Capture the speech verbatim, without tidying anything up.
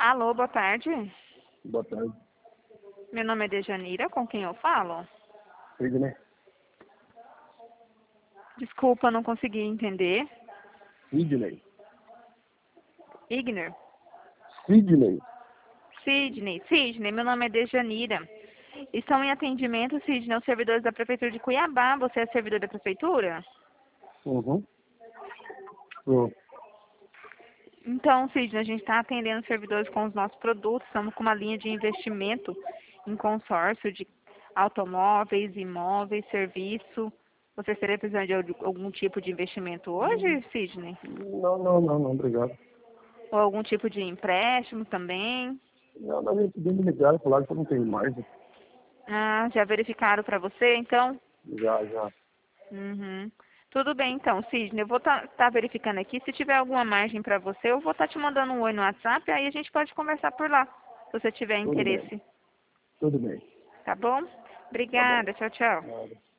Alô, boa tarde. Boa tarde. Meu nome é Dejanira, com quem eu falo? Sidney. Desculpa, não consegui entender. Sidney. Igner? Sidney. Sidney. Sidney, meu nome é Dejanira. Estão em atendimento, Sidney, aos servidores da Prefeitura de Cuiabá. Você é servidor da Prefeitura? Uhum. Uhum. Então, Sidney, a gente está atendendo os servidores com os nossos produtos. Estamos com uma linha de investimento em consórcio de automóveis, imóveis, serviço. Você estaria precisando de algum tipo de investimento hoje, Sidney? Não, não, não, não, obrigado. Ou algum tipo de empréstimo também? Não, mas eles bem me ligaram, falaram que eu não tenho mais. Ah, já verificaram para você, então? Já, já. Uhum. Tudo bem, então, Sidney. Eu vou estar tá, tá verificando aqui. Se tiver alguma margem para você, eu vou estar tá te mandando um oi no WhatsApp, aí a gente pode conversar por lá, se você tiver Tudo bem. interesse. Tudo bem. Tá bom? Tá bom. Obrigada. Tchau, tchau. Nada.